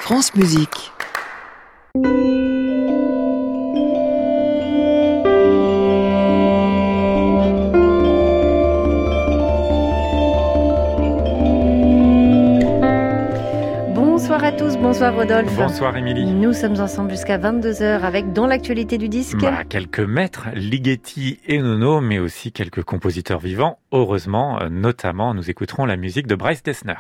France Musique. Bonsoir à tous, bonsoir Rodolphe. Bonsoir Émilie. Nous sommes ensemble jusqu'à 22h avec dans l'actualité du disque. Quelques maîtres, Ligeti et Nono, mais aussi quelques compositeurs vivants. Heureusement, notamment, nous écouterons la musique de Bryce Dessner.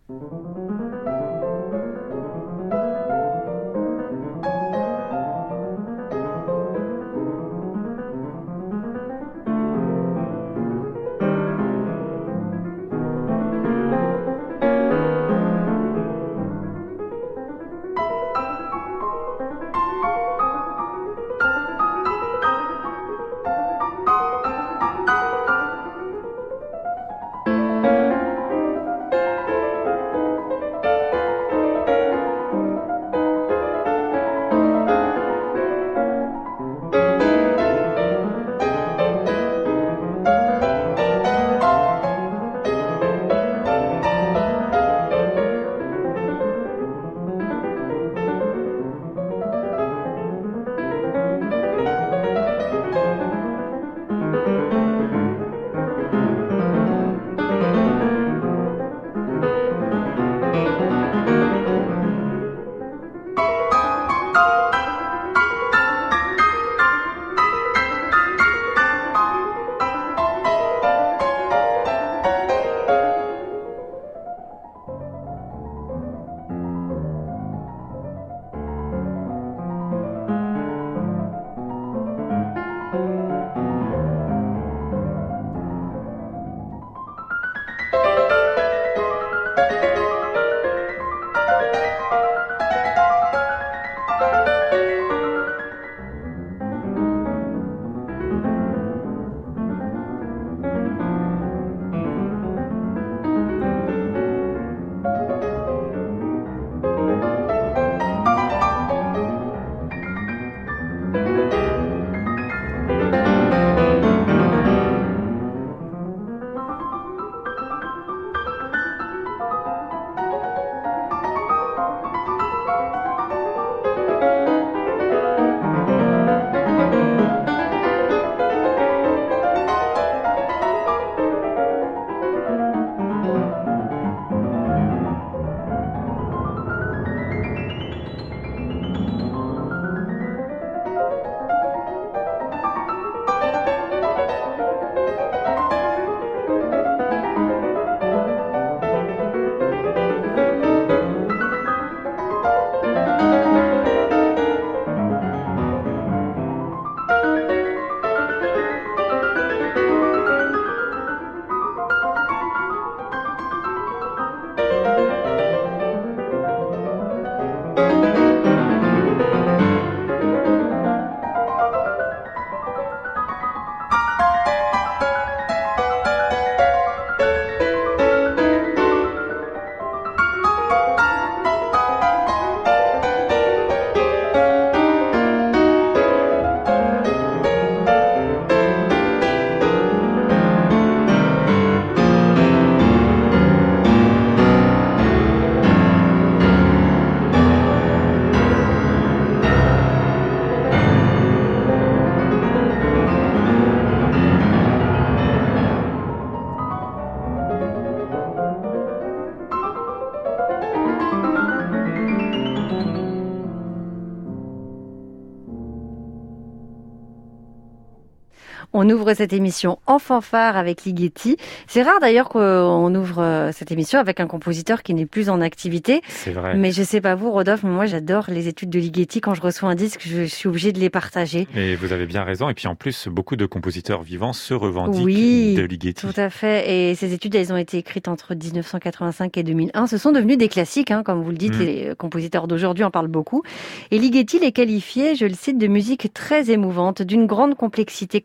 On ouvre cette émission en fanfare avec Ligeti. C'est rare d'ailleurs qu'on ouvre cette émission avec un compositeur qui n'est plus en activité. C'est vrai. Mais je sais pas vous, Rodolphe, mais moi j'adore les études de Ligeti. Quand je reçois un disque, je suis obligée de les partager. Et vous avez bien raison. Et puis en plus, beaucoup de compositeurs vivants se revendiquent de Ligeti. Tout à fait. Et ces études, elles ont été écrites entre 1985 et 2001. Ce sont devenus des classiques, comme vous le dites. Les compositeurs d'aujourd'hui en parlent beaucoup. Et Ligeti les qualifiait, je le cite, de musique très émouvante, d'une grande complexité contre un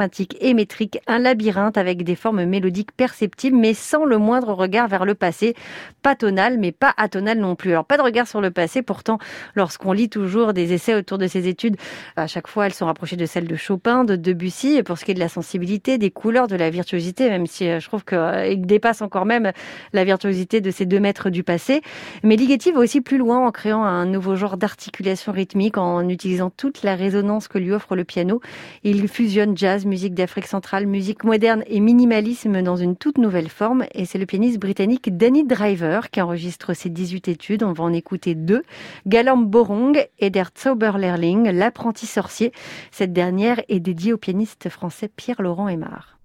emphatique et métrique, un labyrinthe avec des formes mélodiques perceptibles, mais sans le moindre regard vers le passé. Pas tonal, mais pas atonal non plus. Alors, pas de regard sur le passé, pourtant, lorsqu'on lit toujours des essais autour de ces études, à chaque fois, elles sont rapprochées de celles de Chopin, de Debussy, et pour ce qui est de la sensibilité, des couleurs, de la virtuosité, même si je trouve qu'il dépasse encore même la virtuosité de ces deux maîtres du passé. Mais Ligeti va aussi plus loin en créant un nouveau genre d'articulation rythmique, en utilisant toute la résonance que lui offre le piano. Il fusionne jazz, musique d'Afrique centrale, musique moderne et minimalisme dans une toute nouvelle forme. Et c'est le pianiste britannique Danny Driver qui enregistre ses 18 études. On va en écouter deux. Galam Borong et Der Zauberlehrling, l'apprenti sorcier. Cette dernière est dédiée au pianiste français Pierre-Laurent Aimard.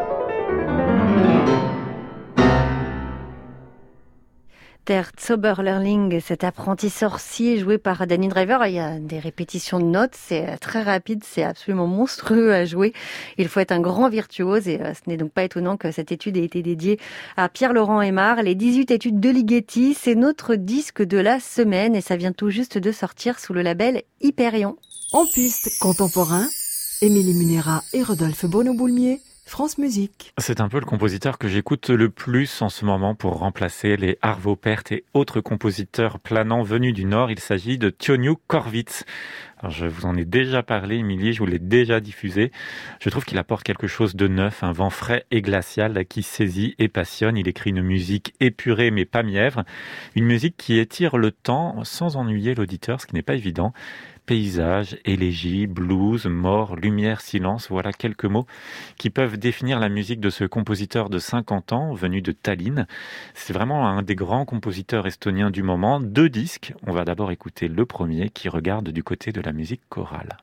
Der Zauberlehrling, cet apprenti sorcier joué par Danny Driver. Il y a des répétitions de notes, c'est très rapide, c'est absolument monstrueux à jouer. Il faut être un grand virtuose et ce n'est donc pas étonnant que cette étude ait été dédiée à Pierre-Laurent Aimard. Les 18 études de Ligeti, c'est notre disque de la semaine et ça vient tout juste de sortir sous le label Hyperion. En piste contemporain, Émilie Munera et Rodolphe Bonneau-Boulmier, France Musique. C'est un peu le compositeur que j'écoute le plus en ce moment pour remplacer les Arvo Pärt et autres compositeurs planants venus du Nord. Il s'agit de Tionio Korwitz. Alors, je vous en ai déjà parlé, Émilie, je vous l'ai déjà diffusé. Je trouve qu'il apporte quelque chose de neuf, un vent frais et glacial qui saisit et passionne. Il écrit une musique épurée mais pas mièvre. Une musique qui étire le temps sans ennuyer l'auditeur, ce qui n'est pas évident. Paysage, élégie, blues, mort, lumière, silence, voilà quelques mots qui peuvent définir la musique de ce compositeur de 50 ans, venu de Tallinn. C'est vraiment un des grands compositeurs estoniens du moment. 2 disques, on va d'abord écouter le premier qui regarde du côté de la musique chorale.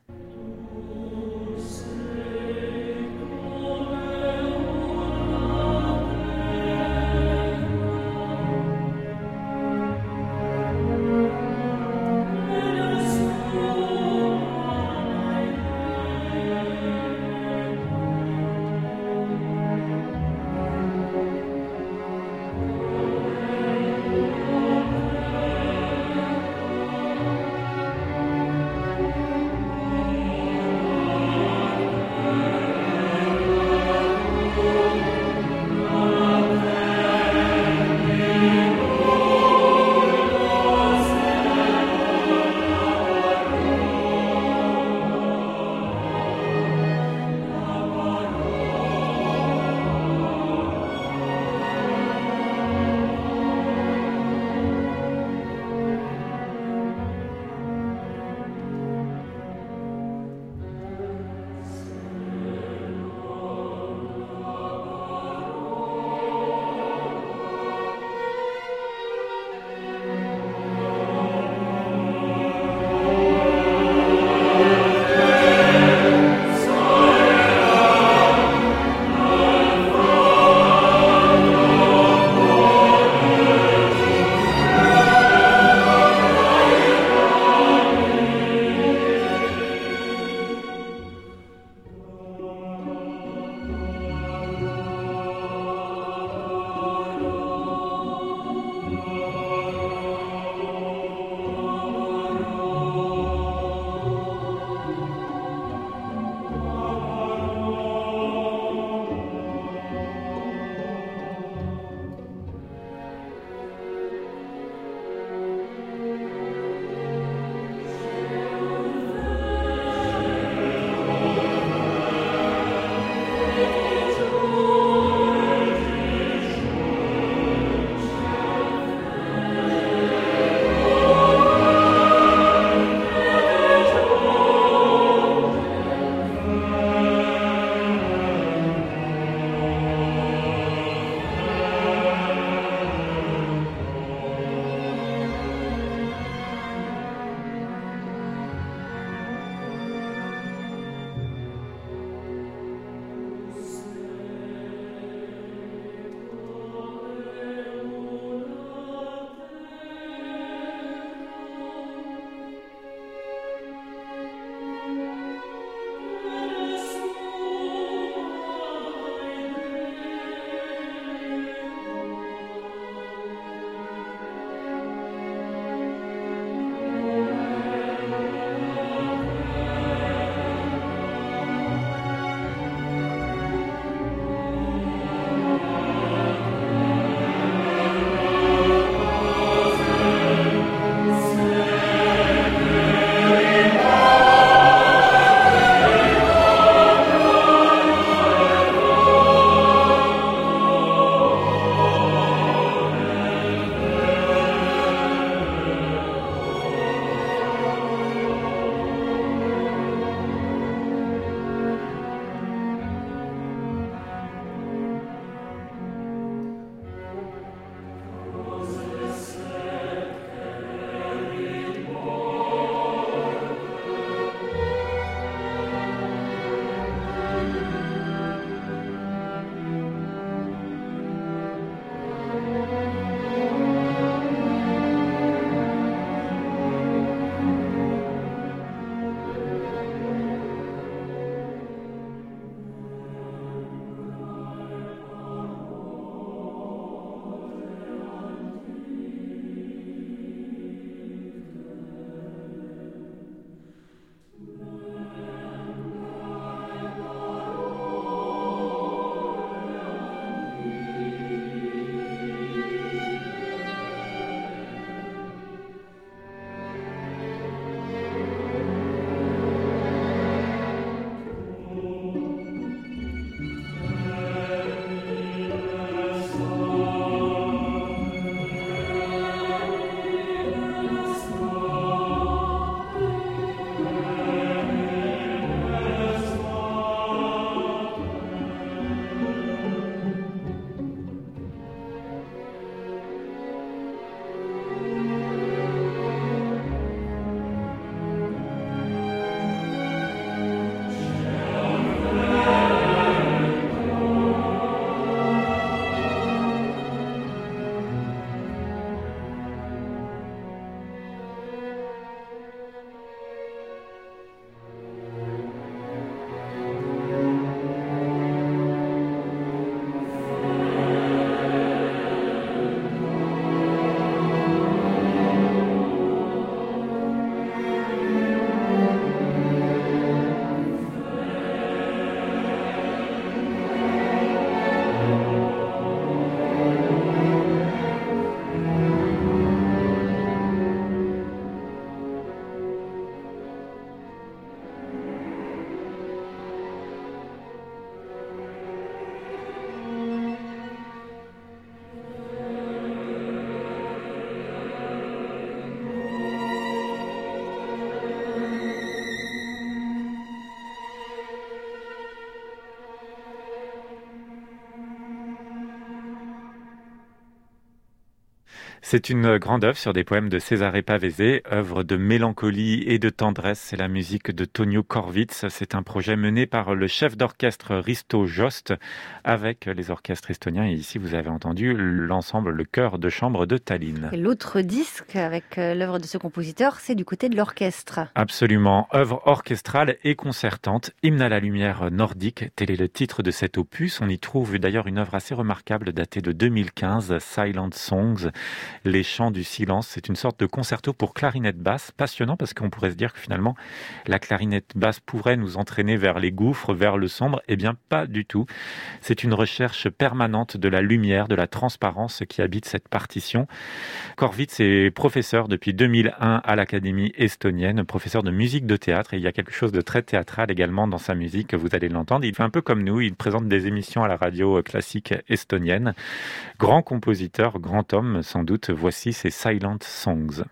C'est une grande œuvre sur des poèmes de Cesare Pavese, œuvre de mélancolie et de tendresse. C'est la musique de Tonio Korvits. C'est un projet mené par le chef d'orchestre Risto Jost avec les orchestres estoniens. Et ici, vous avez entendu l'ensemble, le chœur de chambre de Tallinn. Et l'autre disque avec l'œuvre de ce compositeur, c'est du côté de l'orchestre. Absolument. Œuvre orchestrale et concertante. Hymne à la lumière nordique. Tel est le titre de cet opus. On y trouve d'ailleurs une œuvre assez remarquable datée de 2015, Silent Songs. Les chants du silence, c'est une sorte de concerto pour clarinette basse, passionnant parce qu'on pourrait se dire que finalement la clarinette basse pourrait nous entraîner vers les gouffres, vers le sombre. Eh bien pas du tout. C'est une recherche permanente de la lumière, de la transparence qui habite cette partition. Korvits est professeur depuis 2001 à l'Académie estonienne, professeur de musique de théâtre, et il y a quelque chose de très théâtral également dans sa musique, vous allez l'entendre. Il fait un peu comme nous, il présente des émissions à la radio classique estonienne. Grand compositeur, grand homme sans doute. Voici ces Silent Songs.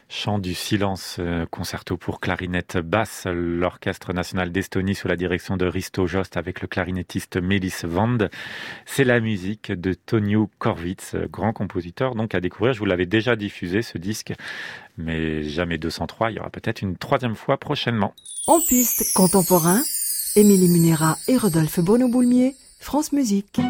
Chant du silence, concerto pour clarinette basse, l'Orchestre national d'Estonie sous la direction de Risto Jost avec le clarinettiste Meelis Vand. C'est la musique de Tonio Korvits, grand compositeur donc à découvrir. Je vous l'avais déjà diffusé ce disque, mais jamais 203. Il y aura peut-être une troisième fois prochainement. En piste contemporain, Émilie Munera et Rodolphe Bono-Boulmier, France Musique.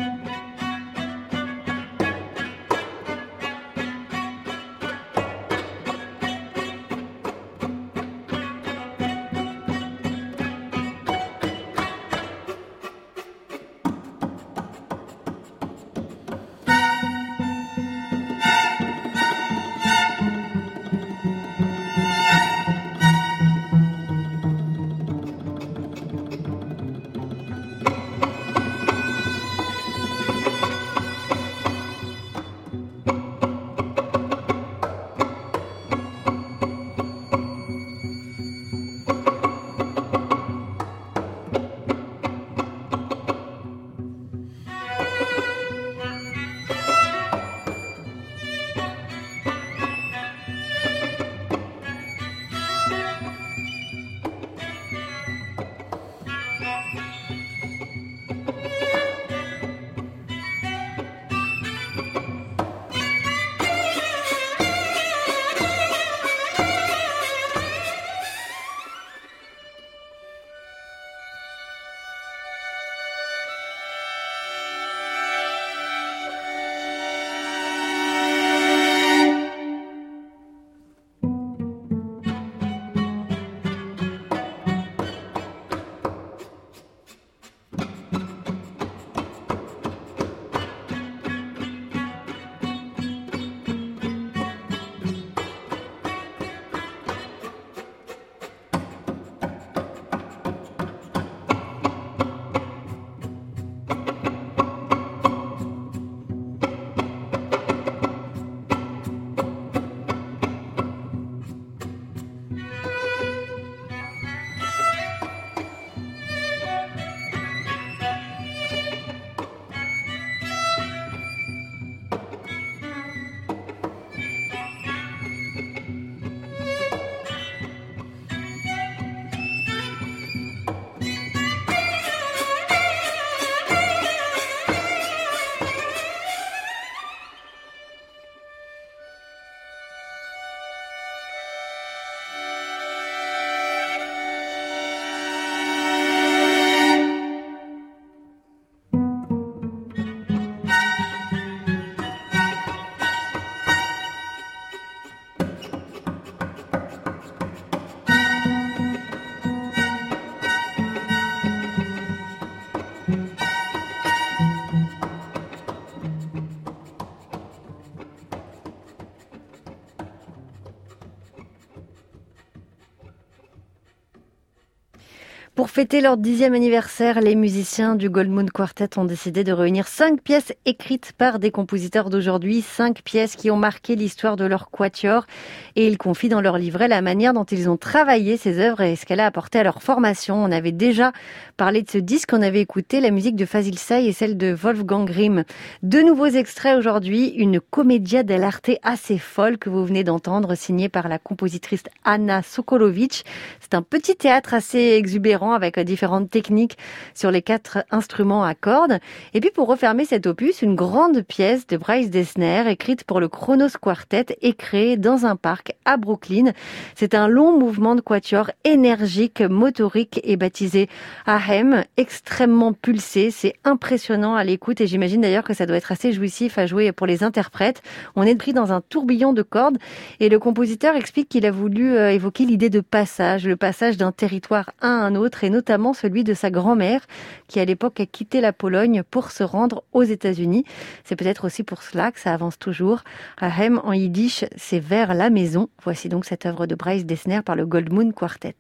Pour fêter leur 10e anniversaire, les musiciens du Gold Moon Quartet ont décidé de réunir 5 pièces écrites par des compositeurs d'aujourd'hui, 5 pièces qui ont marqué l'histoire de leur quatuor. Et ils confient dans leur livret la manière dont ils ont travaillé ces œuvres et ce qu'elle a apporté à leur formation. On avait déjà parlé de ce disque, on avait écouté la musique de Fazil Say et celle de Wolfgang Grimm. 2 nouveaux extraits aujourd'hui, une commedia dell'arte assez folle que vous venez d'entendre, signée par la compositrice Anna Sokolovic. C'est un petit théâtre assez exubérant avec différentes techniques sur les 4 instruments à cordes. Et puis pour refermer cet opus, une grande pièce de Bryce Dessner écrite pour le Kronos Quartet et créée dans un parc à Brooklyn. C'est un long mouvement de quatuor énergique, motorique et baptisé Ahem, extrêmement pulsé. C'est impressionnant à l'écoute et j'imagine d'ailleurs que ça doit être assez jouissif à jouer pour les interprètes. On est pris dans un tourbillon de cordes et le compositeur explique qu'il a voulu évoquer l'idée de passage, le passage d'un territoire à un autre et notamment celui de sa grand-mère qui à l'époque a quitté la Pologne pour se rendre aux États-Unis. C'est peut-être aussi pour cela que ça avance toujours. Ahem en yiddish, c'est vers la maison. Voici donc cette œuvre de Bryce Dessner par le Gold Moon Quartet.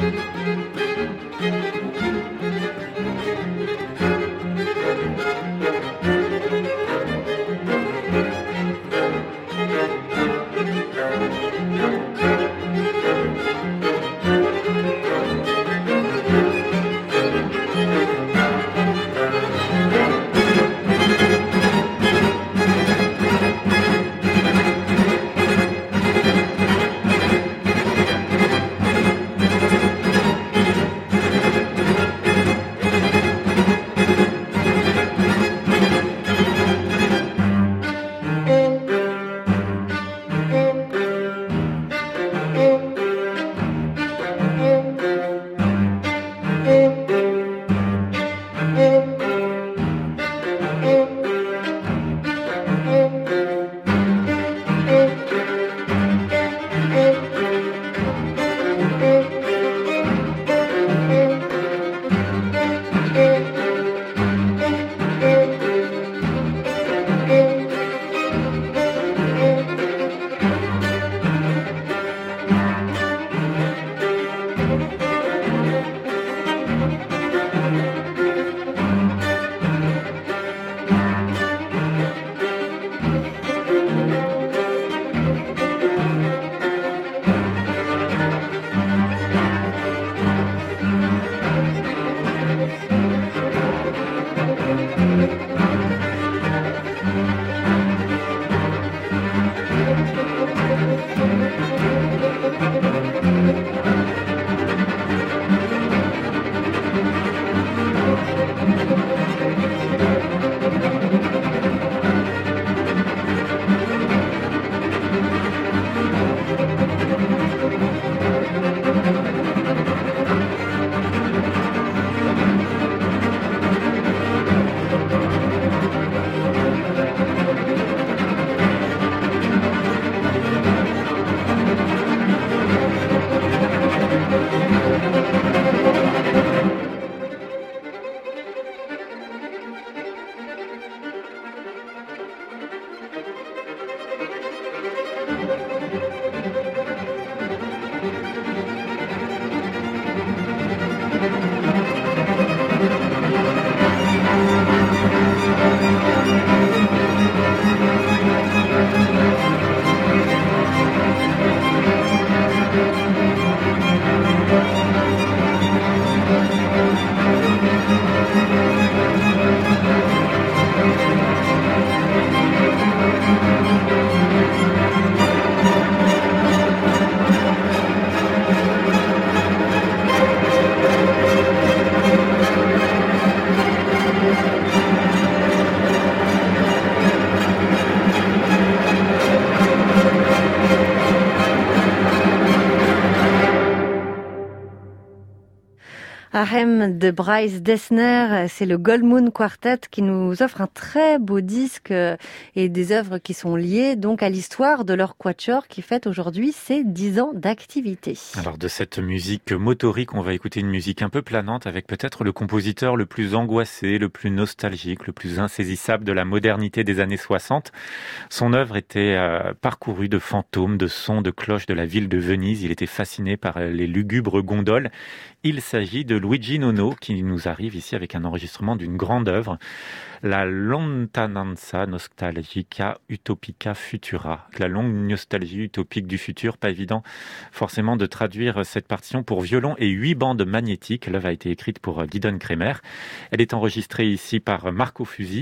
Ahem de Bryce Dessner, c'est le Goldmoon Quartet qui nous offre un très beau disque et des œuvres qui sont liées donc à l'histoire de leur quatuor qui fête aujourd'hui ses 10 ans d'activité. Alors de cette musique motorique, on va écouter une musique un peu planante avec peut-être le compositeur le plus angoissé, le plus nostalgique, le plus insaisissable de la modernité des années 60. Son œuvre était parcourue de fantômes, de sons, de cloches de la ville de Venise. Il était fasciné par les lugubres gondoles. Il s'agit de Luigi Nono qui nous arrive ici avec un enregistrement d'une grande œuvre, la Lontananza Nostalgica Utopica Futura. La longue nostalgie utopique du futur, pas évident forcément de traduire cette partition pour violon et 8 bandes magnétiques. L'œuvre a été écrite pour Gidon Kremer. Elle est enregistrée ici par Marco Fusi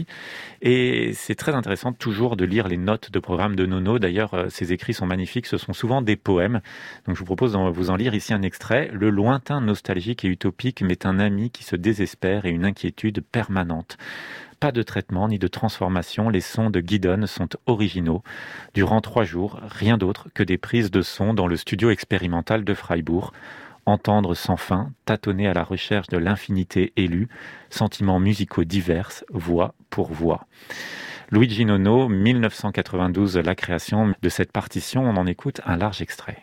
et c'est très intéressant toujours de lire les notes de programme de Nono. D'ailleurs, ses écrits sont magnifiques, ce sont souvent des poèmes. Donc je vous propose de vous en lire ici un extrait. Le lointain nostalgique et utopique m'est un ami qui se désespère et une inquiétude permanente. Pas de traitement ni de transformation, les sons de Gidon sont originaux. Durant 3 jours, rien d'autre que des prises de son dans le studio expérimental de Freiburg. Entendre sans fin, tâtonner à la recherche de l'infinité élue, sentiments musicaux divers, voix pour voix. Luigi Nono, 1992, la création de cette partition, on en écoute un large extrait.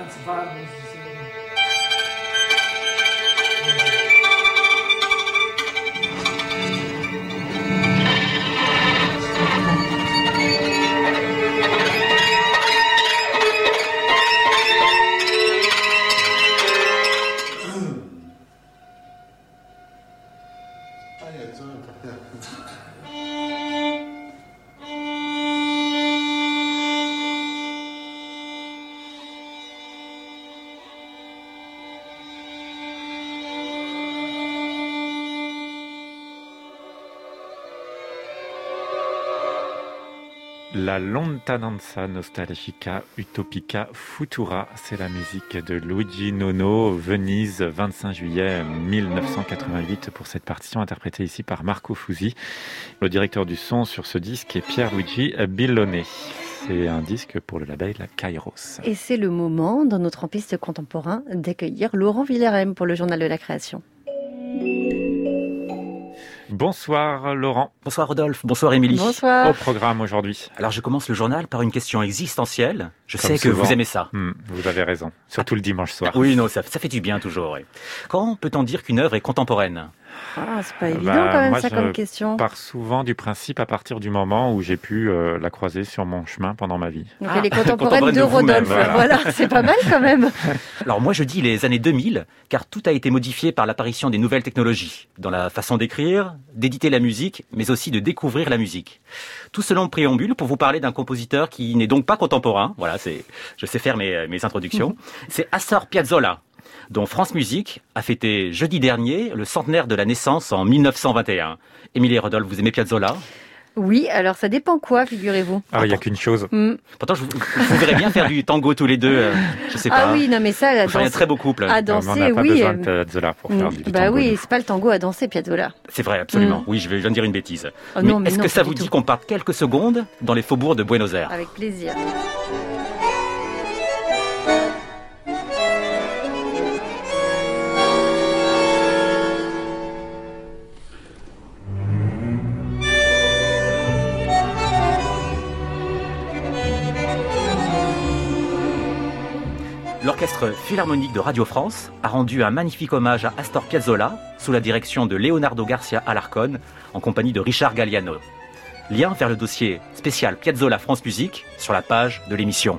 La lontananza nostalgica utopica futura, c'est la musique de Luigi Nono, Venise, 25 juillet 1988, pour cette partition interprétée ici par Marco Fusi. Le directeur du son sur ce disque est Pierluigi Billone. C'est un disque pour le label Kairos. Et c'est le moment, dans notre en-piste contemporain, d'accueillir Laurent Villerem pour le Journal de la Création. Bonsoir Laurent. Bonsoir Rodolphe, bonsoir Émilie. Bonsoir. Au programme aujourd'hui. Alors je commence le journal par une question existentielle. Je Comme sais que souvent. vous aimez ça. Vous avez raison, surtout le dimanche soir. Oui, non, ça fait du bien toujours. Oui. Quand peut-on dire qu'une œuvre est contemporaine ? Ah, c'est pas évident quand même moi, ça je comme question. pars souvent du principe à partir du moment où j'ai pu la croiser sur mon chemin pendant ma vie. Donc elle est contemporaine de vous-même, Rodolphe. Voilà, c'est pas mal quand même. Alors moi je dis les années 2000, car tout a été modifié par l'apparition des nouvelles technologies, dans la façon d'écrire, d'éditer la musique, mais aussi de découvrir la musique. Tout ce long préambule pour vous parler d'un compositeur qui n'est donc pas contemporain, voilà, je sais faire mes introductions, c'est Astor Piazzolla, dont France Musique a fêté jeudi dernier le centenaire de la naissance en 1921. Émilie et Rodolphe, vous aimez Piazzolla ? Oui, alors ça dépend quoi, figurez-vous. Ah, il n'y a qu'une chose. Pourtant, je vous verrais bien faire du tango tous les deux, je sais pas. Ah oui, non mais ça, Vous feriez un très beau couple. à On danser, n'a pas oui. besoin de Piazzolla pour faire du Bah tango. oui, c'est pas le tango à danser, Piazzolla. C'est vrai, absolument. Oui, je viens de dire une bêtise. Oh mais non, mais est-ce non, que ça pas vous du dit tout. qu'on parte quelques secondes dans les faubourgs de Buenos Aires ? Avec plaisir. L'Orchestre Philharmonique de Radio France a rendu un magnifique hommage à Astor Piazzolla sous la direction de Leonardo Garcia Alarcón en compagnie de Richard Galliano. Lien vers le dossier spécial Piazzolla France Musique sur la page de l'émission.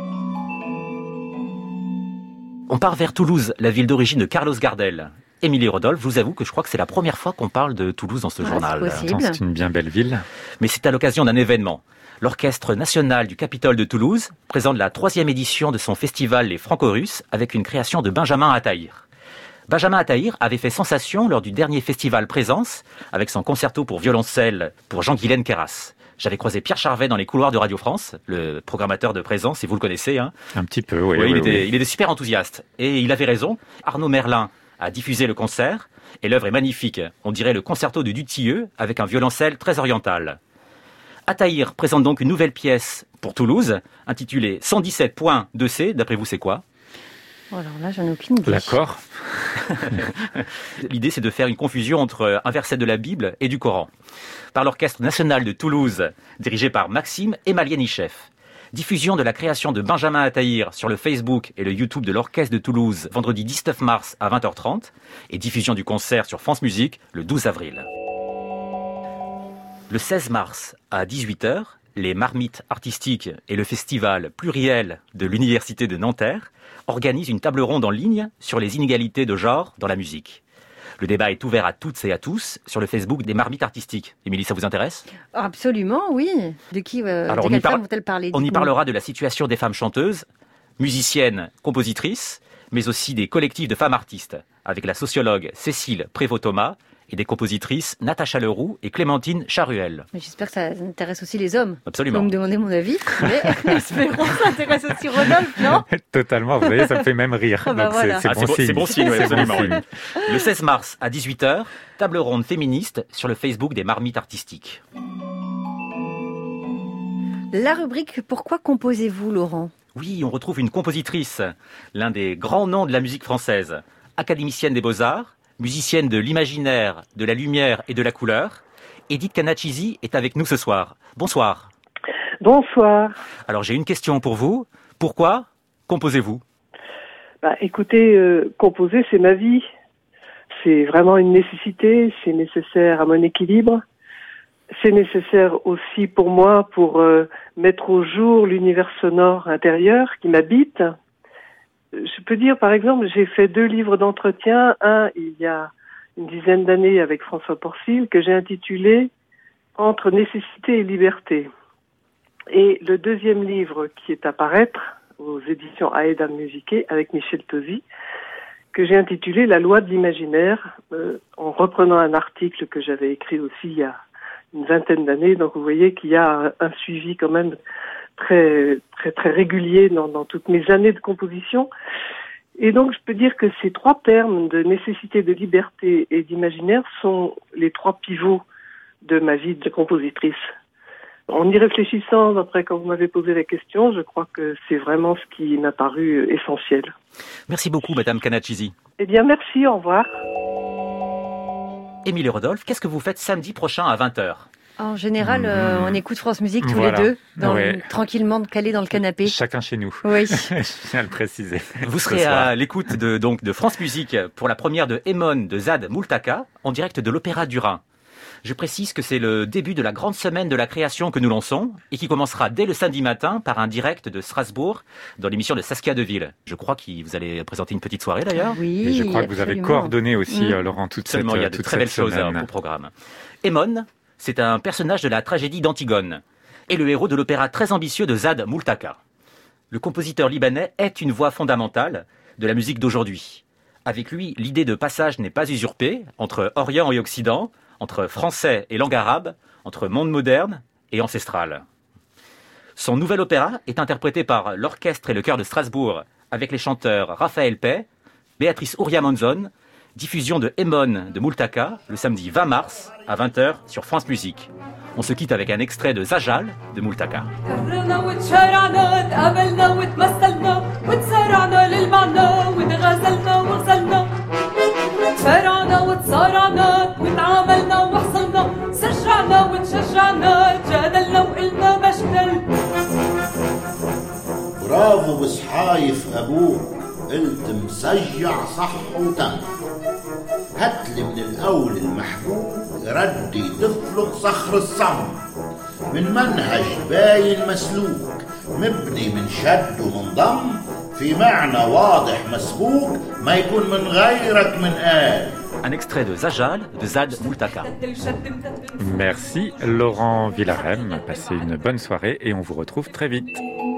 On part vers Toulouse, la ville d'origine de Carlos Gardel. Émilie Rodolphe, je vous avoue que je crois que c'est la première fois qu'on parle de Toulouse dans ce journal. c'est possible. Attends, c'est une bien belle ville. Mais c'est à l'occasion d'un événement. L'Orchestre national du Capitole de Toulouse présente la 3e édition de son festival Les Franco-Russes avec une création de Benjamin Attahir. Benjamin Attahir avait fait sensation lors du dernier festival Présence avec son concerto pour violoncelle pour Jean-Guylaine Queyras. J'avais croisé Pierre Charvet dans les couloirs de Radio France, le programmateur de Présence, et vous le connaissez. Hein. Un petit peu, oui. Il était super enthousiaste. Et il avait raison. Arnaud Merlin a diffusé le concert et l'œuvre est magnifique. On dirait le concerto de Dutilleux avec un violoncelle très oriental. Attahir présente donc une nouvelle pièce pour Toulouse, intitulée 117.2c. D'après vous, c'est quoi ? Oh, alors là, j'en ai aucune idée. L'accord. L'idée, c'est de faire une confusion entre un verset de la Bible et du Coran. Par l'Orchestre national de Toulouse, dirigé par Maxime Emalienichev. Diffusion de la création de Benjamin Attahir sur le Facebook et le YouTube de l'Orchestre de Toulouse, vendredi 19 mars à 20h30. Et diffusion du concert sur France Musique le 12 avril. Le 16 mars à 18h, les Marmites artistiques et le festival pluriel de l'Université de Nanterre organisent une table ronde en ligne sur les inégalités de genre dans la musique. Le débat est ouvert à toutes et à tous sur le Facebook des Marmites artistiques. Émilie, ça vous intéresse ? Absolument, oui. De qui Alors, de quelle femme vont-elles parler ? On y dites-moi. parlera de la situation des femmes chanteuses, musiciennes, compositrices, mais aussi des collectifs de femmes artistes, avec la sociologue Cécile Prévost-Thomas et des compositrices Natacha Leroux et Clémentine Charuel. Mais j'espère que ça intéresse aussi les hommes. Absolument. Vous me demandez mon avis, mais espérons que ça intéresse aussi Rodolphe, non ? Totalement, vous voyez, ça me fait même rire. Ah bah Donc voilà. c'est bon signe. C'est bon signe, oui, C'est bon absolument. signe. Le 16 mars à 18h, table ronde féministe sur le Facebook des Marmites artistiques. La rubrique « Pourquoi composez-vous » Laurent ? Oui, on retrouve une compositrice, l'un des grands noms de la musique française, académicienne des Beaux-Arts, musicienne de l'imaginaire, de la lumière et de la couleur. Edith Canachisi est avec nous ce soir. Bonsoir. Bonsoir. Alors j'ai une question pour vous. Pourquoi composez-vous ? Écoutez, composer, c'est ma vie. C'est vraiment une nécessité, c'est nécessaire à mon équilibre. C'est nécessaire aussi pour moi pour mettre au jour l'univers sonore intérieur qui m'habite. Je peux dire, par exemple, j'ai fait 2 livres d'entretien. Un, il y a une dizaine d'années avec François Porcil, que j'ai intitulé « Entre nécessité et liberté ». Et le deuxième livre qui est à paraître aux éditions Aedam Musiqué avec Michel Tosi, que j'ai intitulé « La loi de l'imaginaire », en reprenant un article que j'avais écrit aussi il y a une vingtaine d'années. Donc vous voyez qu'il y a un suivi quand même très régulier dans toutes mes années de composition. Et donc je peux dire que ces 3 termes de nécessité, de liberté et d'imaginaire sont les 3 pivots de ma vie de compositrice. En y réfléchissant, après quand vous m'avez posé la question, je crois que c'est vraiment ce qui m'a paru essentiel. Merci beaucoup, Madame Kanachizi. Eh bien, merci, au revoir. Émilie Rodolphe, qu'est-ce que vous faites samedi prochain à 20h? En général, on écoute France Musique tous Voilà. les deux, tranquillement calés dans le canapé. Chacun chez nous. Oui. Je tiens à le préciser. Vous serez à l'écoute de France Musique pour la première de Emon de Zad Moultaka en direct de l'Opéra du Rhin. Je précise que c'est le début de la grande semaine de la création que nous lançons et qui commencera dès le samedi matin par un direct de Strasbourg dans l'émission de Saskia Deville. Je crois que vous allez présenter une petite soirée d'ailleurs. Oui, Et je crois que vous avez coordonné aussi, Laurent, toute cette Absolument, il y a de très belles choses au programme. Emon, c'est un personnage de la tragédie d'Antigone et le héros de l'opéra très ambitieux de Zad Moultaka. Le compositeur libanais est une voix fondamentale de la musique d'aujourd'hui. Avec lui, l'idée de passage n'est pas usurpée entre Orient et Occident, entre français et langue arabe, entre monde moderne et ancestral. Son nouvel opéra est interprété par l'orchestre et le chœur de Strasbourg avec les chanteurs Raphaël Pey, Béatrice Ouria-Monzon, diffusion de Emon de Moultaka le samedi 20 mars à 20h sur France Musique. On se quitte avec un extrait de Zajal de Moultaka. تفرعنا وتصارعنا وتعاملنا وحصلنا سجعنا وتشجعنا جادلنا وقلنا بشتل برافو بصحايف ابوك قلت مسجع صح وتم هاتلي من الاول المحبوب ردي تفلق صخر الصم من منهج باين مسلوك مبني من شد ومن ضم في معنى واضح مسبوق ما يكون من غيرك من قال. Un extrait de Zajal de Zad Moultaka. Merci Laurent Villarem. Passez une bonne soirée et on vous retrouve très vite.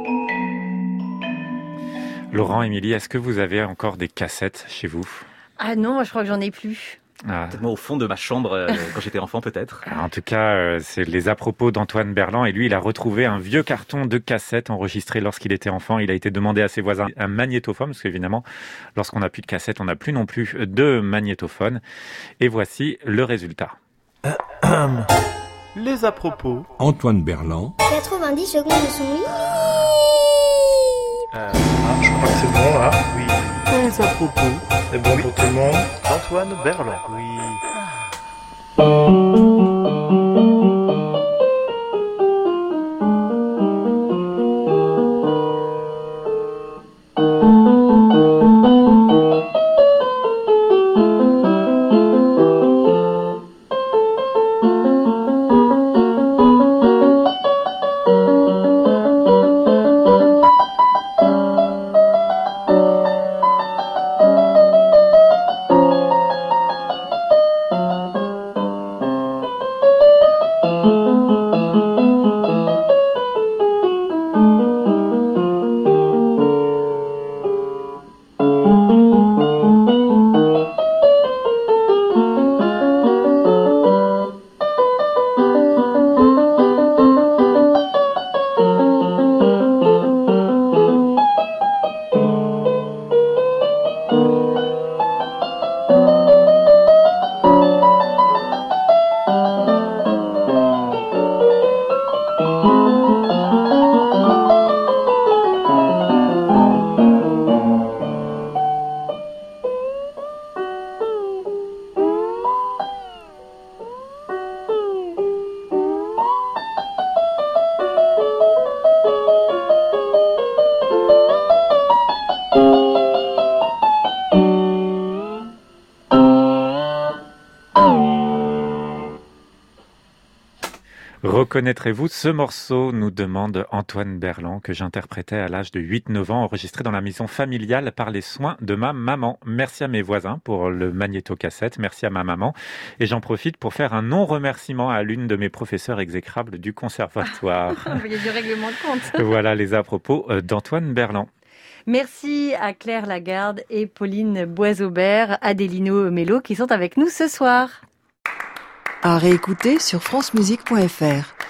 Laurent, Émilie, est-ce que vous avez encore des cassettes chez vous? Ah non, moi je crois que j'en ai plus. Peut-être moi au fond de ma chambre quand j'étais enfant peut-être. En tout cas, c'est les à-propos d'Antoine Berland et lui, il a retrouvé un vieux carton de cassettes enregistré lorsqu'il était enfant. Il a été demandé à ses voisins un magnétophone parce qu'évidemment, lorsqu'on n'a plus de cassettes, on n'a plus non plus de magnétophone. Et voici le résultat. Les à-propos. Antoine Berland. 90 secondes de son lit. Je crois que c'est bon là. Oui. Les à-propos. C'est bon pour tout le monde. Antoine Berland. Oui. Reconnaîtrez-vous ce morceau, nous demande Antoine Berland, que j'interprétais à l'âge de 8-9 ans, enregistré dans la maison familiale par les soins de ma maman. Merci à mes voisins pour le magnétocassette, merci à ma maman. Et j'en profite pour faire un non-remerciement à l'une de mes professeurs exécrables du conservatoire. Il y a du règlement de compte. Voilà les à propos d'Antoine Berland. Merci à Claire Lagarde et Pauline Boisaubert, Adélino Mello qui sont avec nous ce soir. À réécouter sur francemusique.fr.